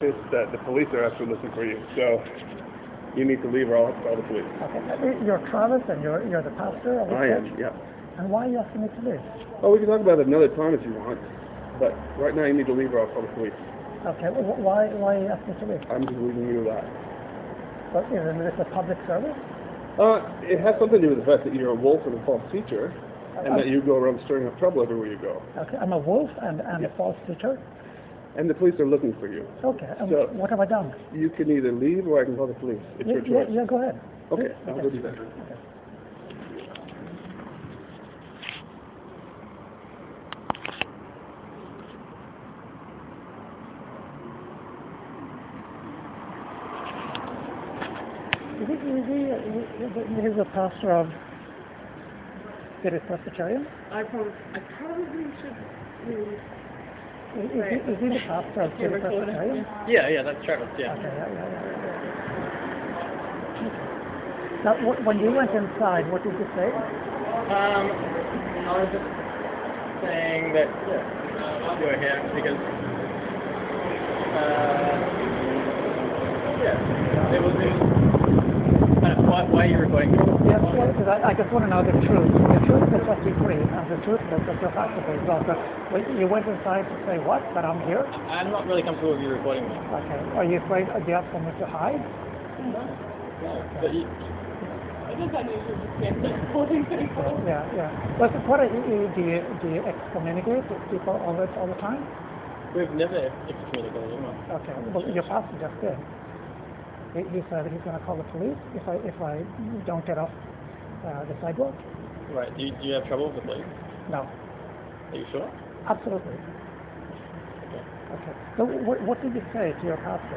It's that the police are actually looking for you, so you need to leave or I'll call the police. Okay. You're Travis and you're the pastor of the church? I am, yeah. And why are you asking me to leave? Well, we can talk about it another time if you want, but right now you need to leave or I'll call the police. Okay, why are you asking me to leave? I'm just leaving you that. But is it a public service? It has something to do with the fact that you're a wolf and a false teacher, and that you go around stirring up trouble everywhere you go. Okay, I'm a wolf and a false teacher? And the police are looking for you. Okay, and so what have I done? You can either leave or I can call the police. It's your choice. Yeah, go ahead. Okay, I'll go do that. Okay. He's a pastor of City Presbyterian? I probably should leave. Is he the pastor of City Presbyterian? Yeah, that's Travis, yeah. Okay, yeah. Now, when you went inside, what did you say? I was just saying that you were here because, it was why are you recording me? Yes, because I just want to know the truth. The truth is set you free, and the truth is that you're pastor as well. So you went inside to say what? That I'm here? I'm not really comfortable with you recording me. Okay. Are you afraid? Do you have somewhere to hide? No. But you... I guess I knew you were just recording people. Yeah. But what do you excommunicate people all the time? We've never excommunicated anyone. Okay. Well, your pastor just did. He said he's going to call the police if I don't get off the sidewalk. Right. Do you have trouble with the police? No. Are you sure? Absolutely. Okay. So what did you say to your pastor?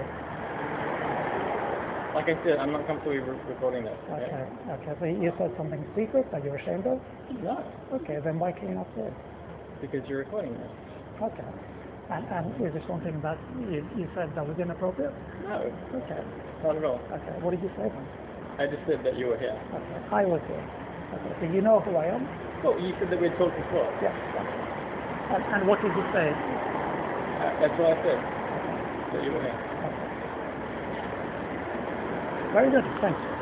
Like I said, I'm not comfortable recording that. Okay. So you said something secret that you're ashamed of? No. Okay. Then why came you not say it? Because you're recording me. Okay. And is there something that you said that was inappropriate? No. Okay. Not at all. Okay. What did you say then? I just said that you were here. Okay. I was here. Okay. So you know who I am? Well, you said that we'd talked before. Yes. And what did you say? That's what I said. That you were here. Okay. Very good. Thanks.